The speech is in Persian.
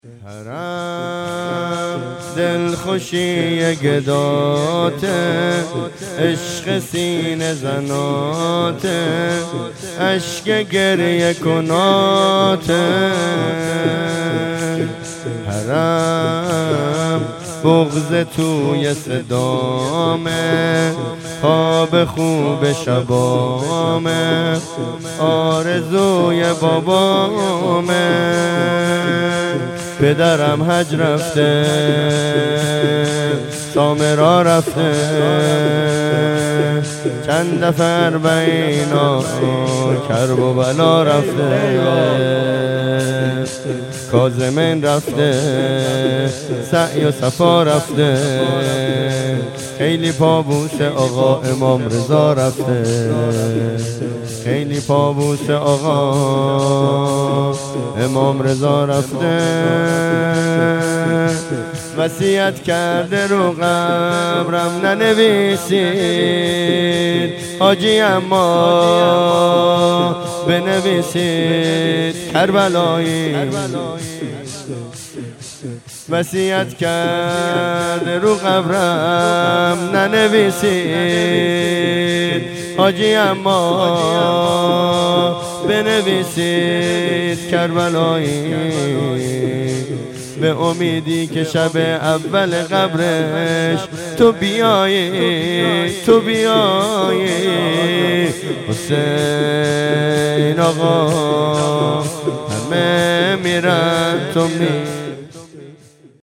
حرم دلخوشی گداته، عشق سینه زناته، اشک گریه کناته. حرم بغض توی صدامه، خواب خوب شبامه، آرزوی بابامه. پدرم حج رفته، سامرا رفته، چند دفعه اربعینا کرب و بلا رفته. کاظمین رفته، سعی و صفا رفته، خیلی پابوس آقا امام رضا رفته، خیلی پابوس آقا امام رضا رفته. وصیت کرده رو قبرم ننویسید حاجی، اما بنویسید کربلایی. وصیت کرده رو قبرم ننویسید حاجی، اما بنویسید کربلایی. به امیدی که شب اول قبرش تو بیایی، تو بیایی. حسین آقا همه میرن تو